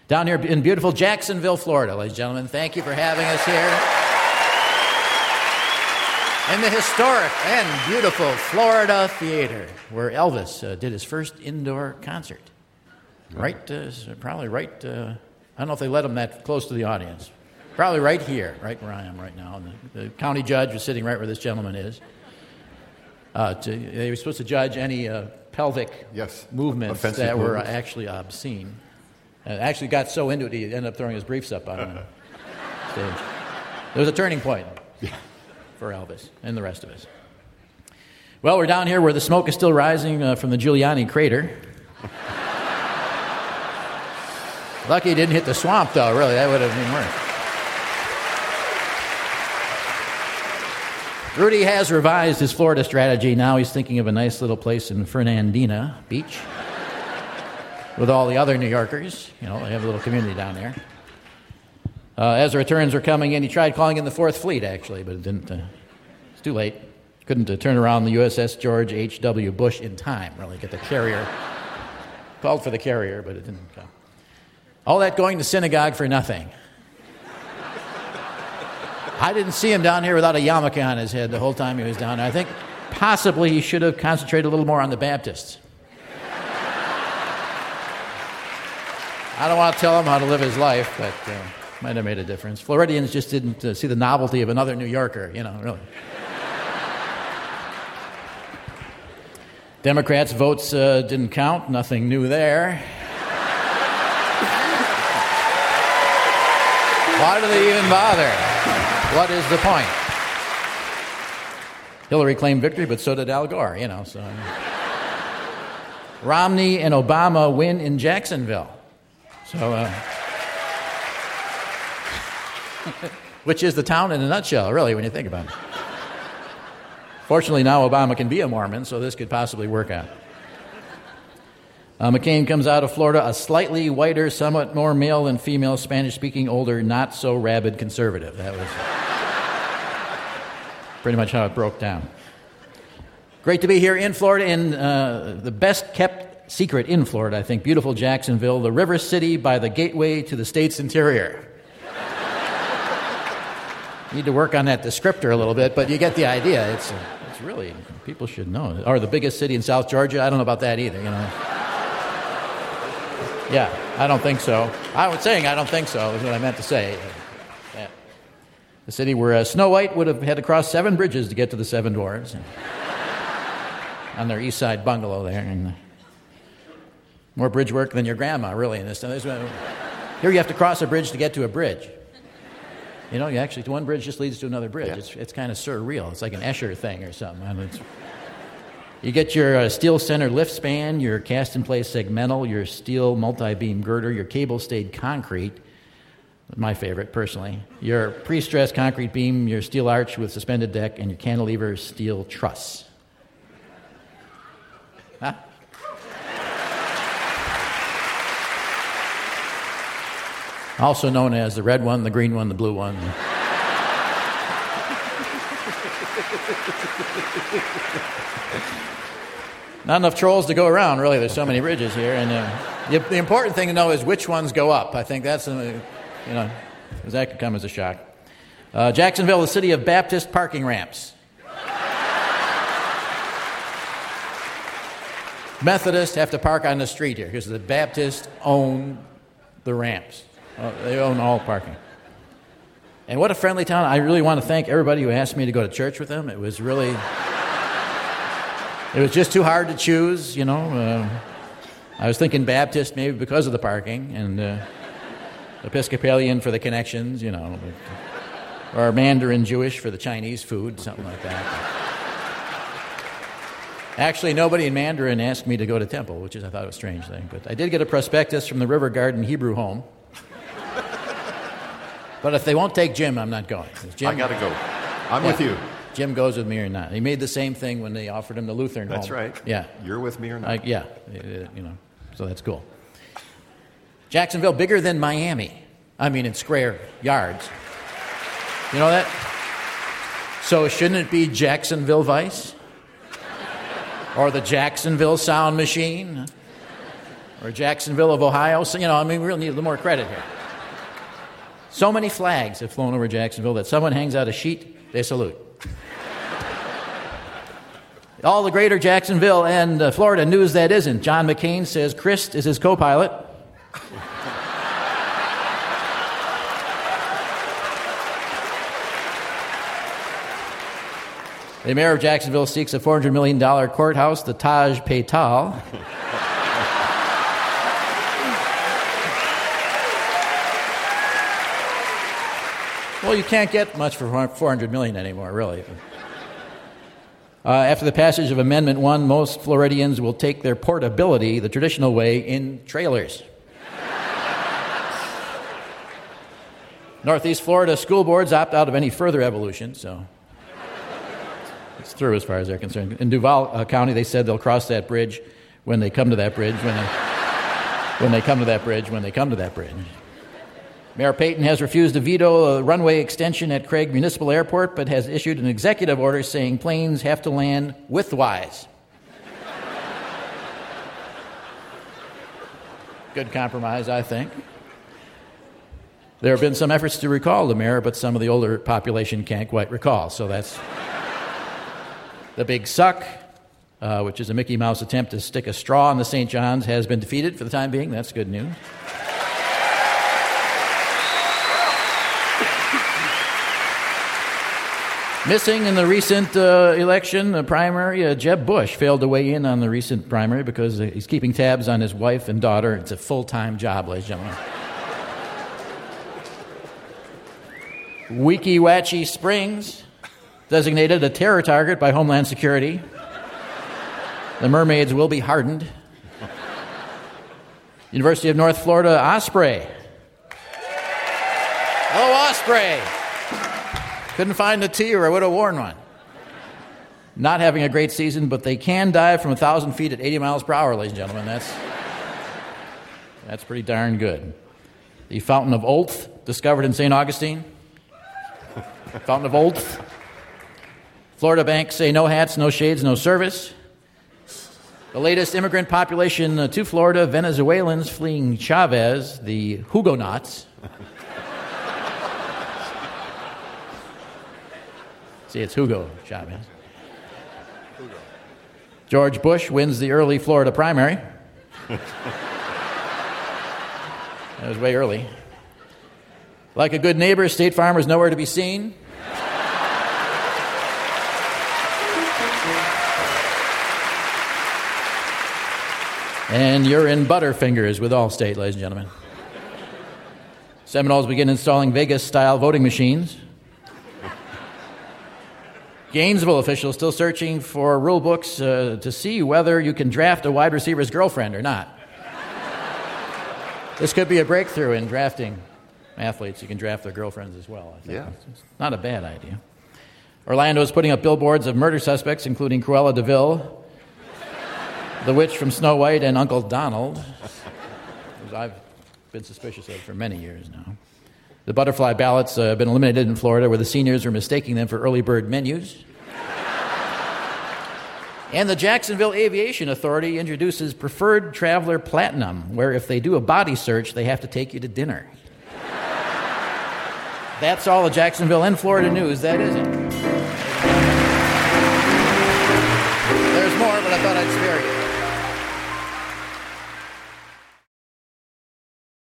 Down here in beautiful Jacksonville, Florida, ladies and gentlemen. Thank you for having us here. In the historic and beautiful Florida Theater, where Elvis did his first indoor concert. Probably right, I don't know if they let him that close to the audience. Probably right here, right where I am right now. The county judge was sitting right where this gentleman is. They were supposed to judge any pelvic movements that were actually obscene. Actually got so into it, he ended up throwing his briefs up on the stage. There was a turning point for Elvis and the rest of us. Well, we're down here where the smoke is still rising from the Giuliani crater. Lucky he didn't hit the swamp, though, really. That would have been worse. Rudy has revised his Florida strategy. Now he's thinking of a nice little place in Fernandina Beach with all the other New Yorkers. You know, they have a little community down there. As the returns were coming in, he tried calling in the Fourth Fleet, actually, but it didn't. It's too late. Couldn't turn around the USS George H.W. Bush in time, really, get the carrier. Called for the carrier, but it didn't come. All that going to synagogue for nothing. I didn't see him down here without a yarmulke on his head the whole time he was down there. I think possibly he should have concentrated a little more on the Baptists. I don't want to tell him how to live his life, but might have made a difference. Floridians just didn't see the novelty of another New Yorker, really. Democrats' votes didn't count. Nothing new there. Why do they even bother? What is the point? Hillary claimed victory, but so did Al Gore, so. Romney and Obama win in Jacksonville. So, which is the town in a nutshell, really, when you think about it. Fortunately, now Obama can be a Mormon, so this could possibly work out. McCain comes out of Florida, a slightly whiter, somewhat more male than female, Spanish-speaking, older, not so rabid conservative. That was pretty much how it broke down. Great to be here in Florida, in the best-kept secret in Florida, I think, beautiful Jacksonville, the river city by the gateway to the state's interior. Need to work on that descriptor a little bit, but you get the idea. It's really, people should know. Or the biggest city in South Georgia, I don't know about that either, Yeah, I don't think so. I was saying I don't think so, is what I meant to say. Yeah. The city where Snow White would have had to cross 7 bridges to get to the 7 dwarves. On their east side bungalow there. And more bridge work than your grandma, really, in this town. Here you have to cross a bridge to get to a bridge. You actually, one bridge just leads to another bridge. Yeah. It's kind of surreal. It's like an Escher thing or something. You get your steel center lift span, your cast-in-place segmental, your steel multi-beam girder, your cable-stayed concrete, my favorite, personally, your pre-stressed concrete beam, your steel arch with suspended deck, and your cantilever steel truss. Huh? Also known as the red one, the green one, the blue one. Not enough trolls to go around, really. There's so many bridges here. And the important thing to know is which ones go up. I think that's, because that could come as a shock. Jacksonville, the city of Baptist parking ramps. Methodists have to park on the street here because the Baptists own the ramps. They own all parking. And what a friendly town. I really want to thank everybody who asked me to go to church with them. It was just too hard to choose, I was thinking Baptist maybe because of the parking, and Episcopalian for the connections, or Mandarin Jewish for the Chinese food, something like that. Actually, nobody in Mandarin asked me to go to temple, which I thought was a strange thing. But I did get a prospectus from the River Garden Hebrew Home. But if they won't take Jim, I'm not going. I got to go. I'm with you. Jim goes with me or not. He made the same thing when they offered him the Lutheran home. That's right. Yeah. You're with me or not? So that's cool. Jacksonville, bigger than Miami. In square yards. You know that? So shouldn't it be Jacksonville Vice? Or the Jacksonville Sound Machine? Or Jacksonville of Ohio. So, we really need a little more credit here. So many flags have flown over Jacksonville that someone hangs out a sheet, they salute. All the greater Jacksonville and Florida news that isn't. John McCain says Christ is his co-pilot. The mayor of Jacksonville seeks a $400 million courthouse, the Taj Patal. Well, you can't get much for $400 million anymore, really. After the passage of Amendment 1, most Floridians will take their portability the traditional way in trailers. Northeast Florida school boards opt out of any further evolution, so it's through as far as they're concerned. In Duval County, they said they'll cross that bridge when they come to that bridge, when they come to that bridge, when they come to that bridge. Mayor Payton has refused to veto a runway extension at Craig Municipal Airport, but has issued an executive order saying planes have to land widthwise. Good compromise, I think. There have been some efforts to recall the mayor, but some of the older population can't quite recall, so that's the big suck, which is a Mickey Mouse attempt to stick a straw in the St. John's, has been defeated for the time being. That's good news. Missing in the recent election primary, Jeb Bush failed to weigh in on the recent primary because he's keeping tabs on his wife and daughter. It's a full-time job, ladies and gentlemen. Weeki Wachee Springs, designated a terror target by Homeland Security. The mermaids will be hardened. University of North Florida, Osprey. Hello, Osprey. Couldn't find the T or I would have worn one. Not having a great season, but they can dive from 1,000 feet at 80 miles per hour, ladies and gentlemen. That's pretty darn good. The Fountain of Olth, discovered in St. Augustine. Fountain of Olth. Florida banks say no hats, no shades, no service. The latest immigrant population to Florida, Venezuelans fleeing Chavez, the Hugonots. See, it's Hugo Chavez. George Bush wins the early Florida primary. That was way early. Like a good neighbor, State Farm is nowhere to be seen. And you're in Butterfingers with Allstate, ladies and gentlemen. Seminoles begin installing Vegas-style voting machines. Gainesville officials still searching for rule books to see whether you can draft a wide receiver's girlfriend or not. This could be a breakthrough in drafting athletes. You can draft their girlfriends as well, I think. Yeah. It's not a bad idea. Orlando is putting up billboards of murder suspects, including Cruella de Vil, the witch from Snow White, and Uncle Donald, who I've been suspicious of for many years now. The butterfly ballots have been eliminated in Florida, where the seniors are mistaking them for early bird menus. And the Jacksonville Aviation Authority introduces Preferred Traveler Platinum, where if they do a body search, they have to take you to dinner. That's all the Jacksonville and Florida news. That is it. There's more, but I thought I'd spare you.